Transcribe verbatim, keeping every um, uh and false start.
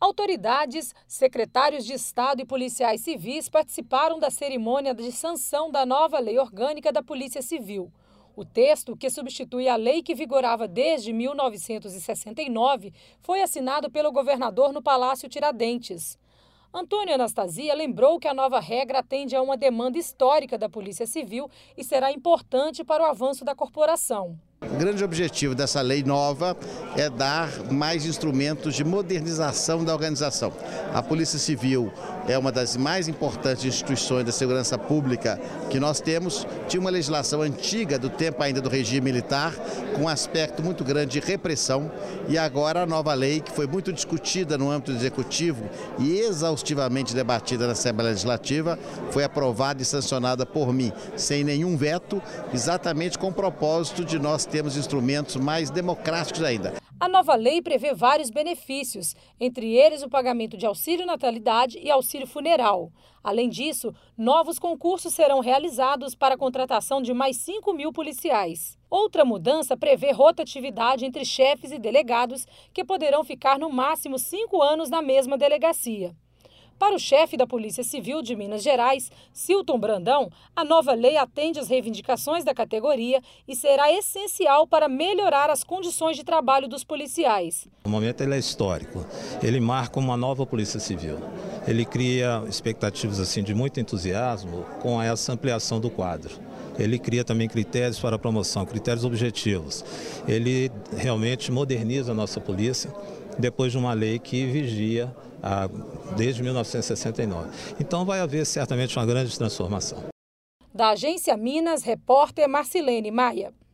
Autoridades, secretários de Estado e policiais civis participaram da cerimônia de sanção da nova Lei Orgânica da Polícia Civil. O texto, que substitui a lei que vigorava desde mil novecentos e sessenta e nove, foi assinado pelo governador no Palácio Tiradentes. Antônio Anastasia lembrou que a nova regra atende a uma demanda histórica da Polícia Civil e será importante para o avanço da corporação. O grande objetivo dessa lei nova é dar mais instrumentos de modernização da organização. A Polícia Civil é uma das mais importantes instituições da segurança pública que nós temos. Tinha uma legislação antiga, do tempo ainda do regime militar, com um aspecto muito grande de repressão. E agora a nova lei, que foi muito discutida no âmbito executivo e exaustivamente debatida na Assembleia Legislativa, foi aprovada e sancionada por mim, sem nenhum veto, exatamente com o propósito de nós temos instrumentos mais democráticos ainda. A nova lei prevê vários benefícios, entre eles o pagamento de auxílio natalidade e auxílio funeral. Além disso, novos concursos serão realizados para a contratação de mais cinco mil policiais. Outra mudança prevê rotatividade entre chefes e delegados, que poderão ficar no máximo cinco anos na mesma delegacia. Para o chefe da Polícia Civil de Minas Gerais, Cilton Brandão, a nova lei atende às reivindicações da categoria e será essencial para melhorar as condições de trabalho dos policiais. O momento ele é histórico, ele marca uma nova Polícia Civil. Ele cria expectativas assim, de muito entusiasmo com essa ampliação do quadro. Ele cria também critérios para a promoção, critérios objetivos. Ele realmente moderniza a nossa polícia depois de uma lei que vigia ah, desde mil novecentos e sessenta e nove. Então vai haver certamente uma grande transformação. Da Agência Minas, repórter Marcilene Maia.